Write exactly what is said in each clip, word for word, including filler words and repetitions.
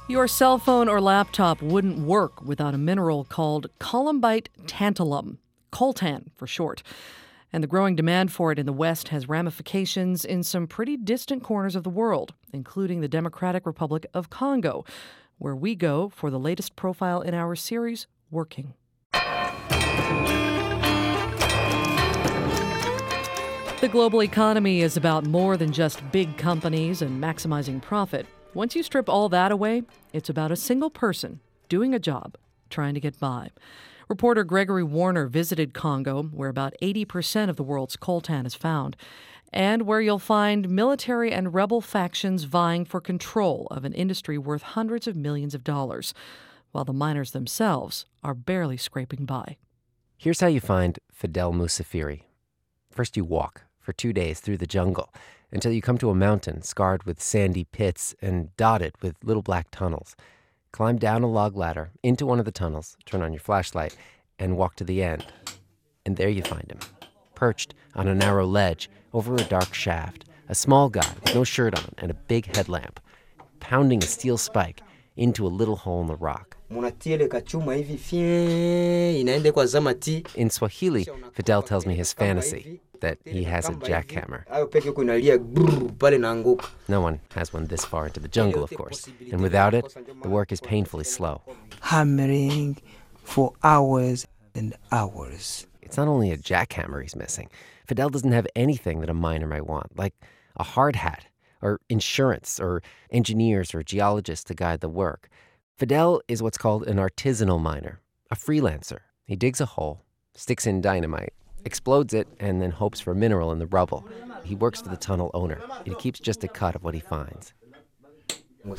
Your cell phone or laptop wouldn't work without a mineral called columbite tantalum, coltan for short. And the growing demand for it in the West has ramifications in some pretty distant corners of the world, including the Democratic Republic of Congo, where we go for the latest profile in our series, Working. The global economy is about more than just big companies and maximizing profit. Once you strip all that away, it's about a single person doing a job, trying to get by. Reporter Gregory Warner visited Congo, where about eighty percent of the world's coltan is found, and where you'll find military and rebel factions vying for control of an industry worth hundreds of millions of dollars, while the miners themselves are barely scraping by. Here's how you find Fidel Musafiri. First, you walk for two days through the jungle until you come to a mountain scarred with sandy pits and dotted with little black tunnels. Climb down a log ladder into one of the tunnels, turn on your flashlight, and walk to the end. And there you find him, perched on a narrow ledge over a dark shaft, a small guy with no shirt on and a big headlamp, pounding a steel spike into a little hole in the rock. In Swahili, Fidel tells me his fantasy, that he has a jackhammer. No one has one this far into the jungle, of course, and without it, the work is painfully slow. Hammering for hours and hours. It's not only a jackhammer he's missing. Fidel doesn't have anything that a miner might want, like a hard hat, or insurance, or engineers or geologists to guide the work. Fidel is what's called an artisanal miner, a freelancer. He digs a hole, sticks in dynamite, explodes it, and then hopes for a mineral in the rubble. He works for the tunnel owner. He keeps just a cut of what he finds. No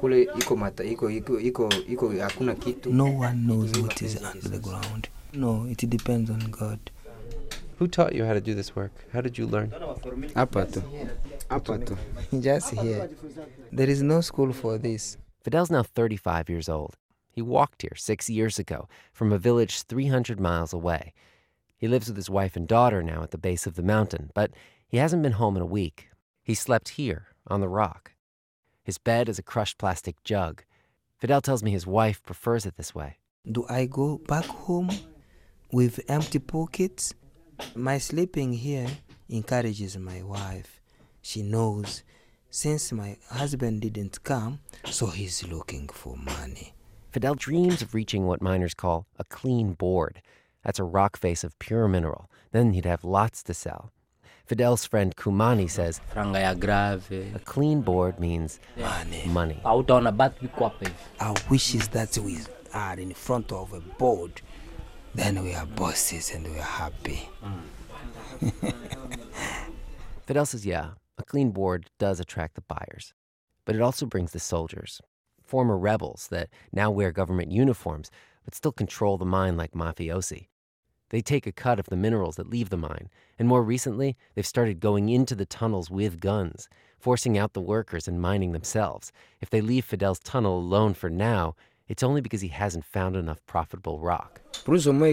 one knows what is under the ground. No, it depends on God. Who taught you how to do this work? How did you learn? Apato. Apato. Just here. There is no school for this. Fidel's now thirty-five years old. He walked here six years ago from a village three hundred miles away. He lives with his wife and daughter now at the base of the mountain, but he hasn't been home in a week. He slept here, on the rock. His bed is a crushed plastic jug. Fidel tells me his wife prefers it this way. Do I go back home with empty pockets? My sleeping here encourages my wife. She knows since my husband didn't come, so he's looking for money. Fidel dreams of reaching what miners call a clean board. That's a rock face of pure mineral. Then he'd have lots to sell. Fidel's friend Kumani says a clean board means money. money. Our wish is that we are in front of a board. Then we are bosses and we are happy. Mm. Fidel says, yeah, a clean board does attract the buyers. But it also brings the soldiers, former rebels that now wear government uniforms but still control the mine like mafiosi. They take a cut of the minerals that leave the mine, and more recently, they've started going into the tunnels with guns, forcing out the workers and mining themselves. If they leave Fidel's tunnel alone for now, it's only because he hasn't found enough profitable rock. They can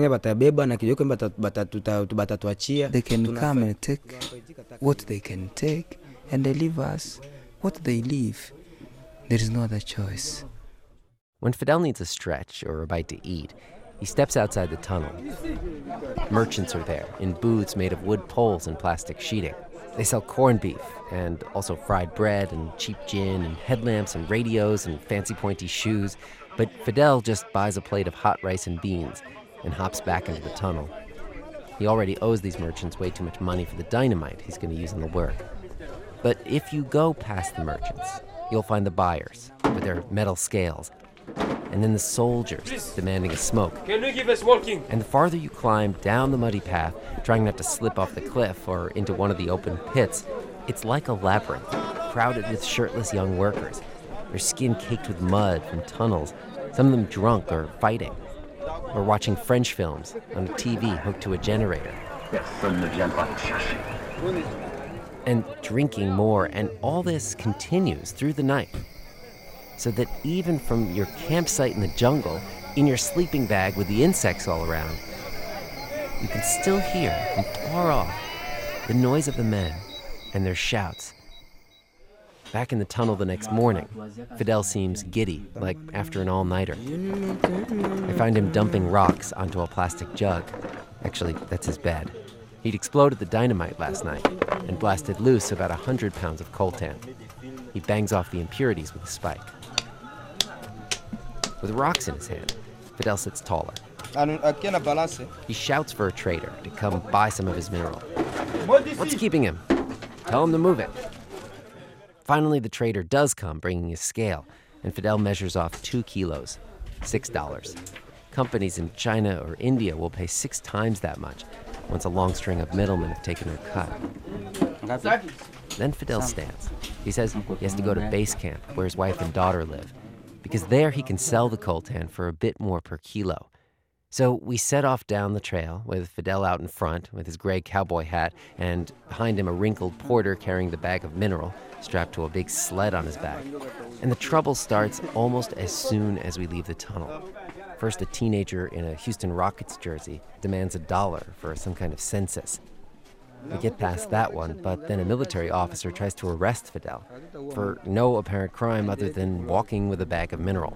come and take what they can take, and they leave us what they leave. There is no other choice. When Fidel needs a stretch or a bite to eat, he steps outside the tunnel. Merchants are there in booths made of wood poles and plastic sheeting. They sell corned beef and also fried bread and cheap gin and headlamps and radios and fancy pointy shoes. But Fidel just buys a plate of hot rice and beans and hops back into the tunnel. He already owes these merchants way too much money for the dynamite he's going to use in the work. But if you go past the merchants, you'll find the buyers with their metal scales, and then the soldiers Please. demanding a smoke. Can you give us walking? And the farther you climb down the muddy path, trying not to slip off the cliff or into one of the open pits, it's like a labyrinth, crowded with shirtless young workers, their skin caked with mud from tunnels, some of them drunk or fighting, or watching French films on a T V hooked to a generator. And drinking more, and all this continues through the night. So that even from your campsite in the jungle, in your sleeping bag with the insects all around, you can still hear from far off the noise of the men and their shouts. Back in the tunnel the next morning, Fidel seems giddy, like after an all-nighter. I find him dumping rocks onto a plastic jug. Actually, that's his bed. He'd exploded the dynamite last night and blasted loose about one hundred pounds of coltan. He bangs off the impurities with a spike. With rocks in his hand, Fidel sits taller. He shouts for a trader to come buy some of his mineral. What's keeping him? Tell him to move it. Finally, the trader does come, bringing his scale, and Fidel measures off two kilos, six dollars. Companies in China or India will pay six times that much once a long string of middlemen have taken their cut. Then Fidel stands. He says he has to go to base camp, where his wife and daughter live, because there he can sell the coltan for a bit more per kilo. So we set off down the trail, with Fidel out in front with his gray cowboy hat, and behind him a wrinkled porter carrying the bag of mineral strapped to a big sled on his back. And the trouble starts almost as soon as we leave the tunnel. First, a teenager in a Houston Rockets jersey demands a dollar for some kind of census. We get past that one, but then a military officer tries to arrest Fidel for no apparent crime other than walking with a bag of mineral.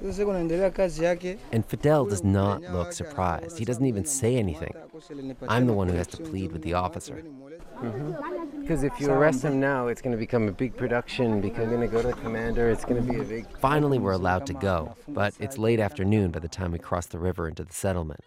And Fidel does not look surprised. He doesn't even say anything. I'm the one who has to plead with the officer. Because mm-hmm. if you arrest him now, it's going to become a big production, because I'm going to go to the commander, it's going to be a big... Finally, we're allowed to go, but it's late afternoon by the time we cross the river into the settlement.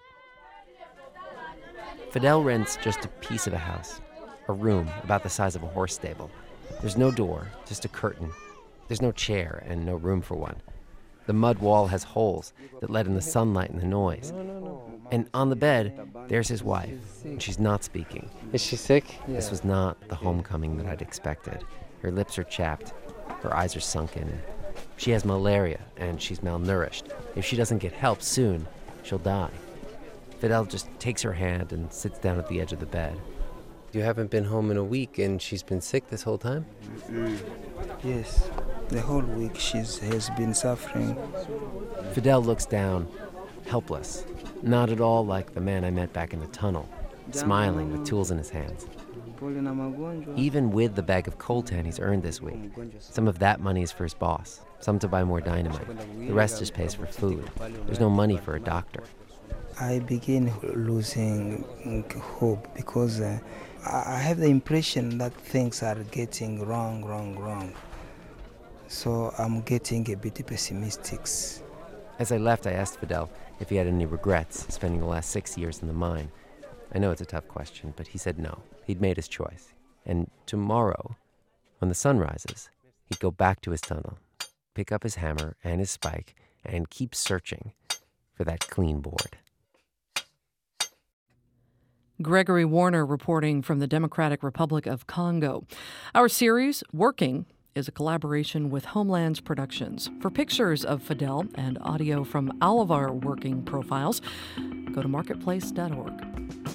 Fidel rents just a piece of a house, a room about the size of a horse stable. There's no door, just a curtain. There's no chair and no room for one. The mud wall has holes that let in the sunlight and the noise. And on the bed, there's his wife, and she's not speaking. Is she sick? This was not the homecoming that I'd expected. Her lips are chapped, her eyes are sunken. She has malaria, and she's malnourished. If she doesn't get help soon, she'll die. Fidel just takes her hand and sits down at the edge of the bed. You haven't been home in a week, and she's been sick this whole time? Mm. Yes, the whole week she has been suffering. Fidel looks down, helpless, not at all like the man I met back in the tunnel, smiling with tools in his hands. Even with the bag of coltan he's earned this week, some of that money is for his boss, some to buy more dynamite. The rest just pays for food. There's no money for a doctor. I begin losing hope because uh, I have the impression that things are getting wrong, wrong, wrong. So I'm getting a bit pessimistic. As I left, I asked Fidel if he had any regrets spending the last six years in the mine. I know it's a tough question, but he said no. He'd made his choice. And tomorrow, when the sun rises, he'd go back to his tunnel, pick up his hammer and his spike, and keep searching for that clean board. Gregory Warner reporting from the Democratic Republic of Congo. Our series, Working, is a collaboration with Homelands Productions. For pictures of Fidel and audio from all of our working profiles, go to marketplace dot org.